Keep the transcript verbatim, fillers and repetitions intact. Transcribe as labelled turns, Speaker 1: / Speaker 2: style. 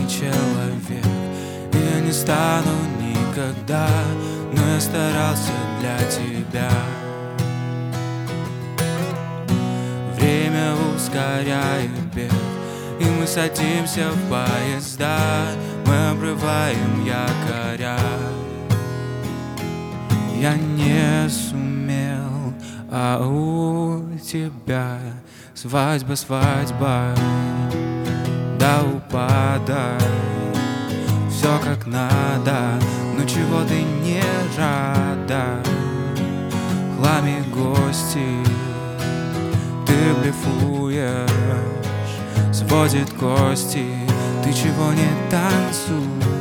Speaker 1: человек, и я не стану никогда, но я старался для тебя. Время ускоряет бег, и мы садимся в поезда, мы обрываем якоря. Я не сумел, а у тебя свадьба, свадьба до упада. Все как надо, но чего ты не рада? В хламе гости, ты блефуешь, сводит кости. Ты чего не танцуешь?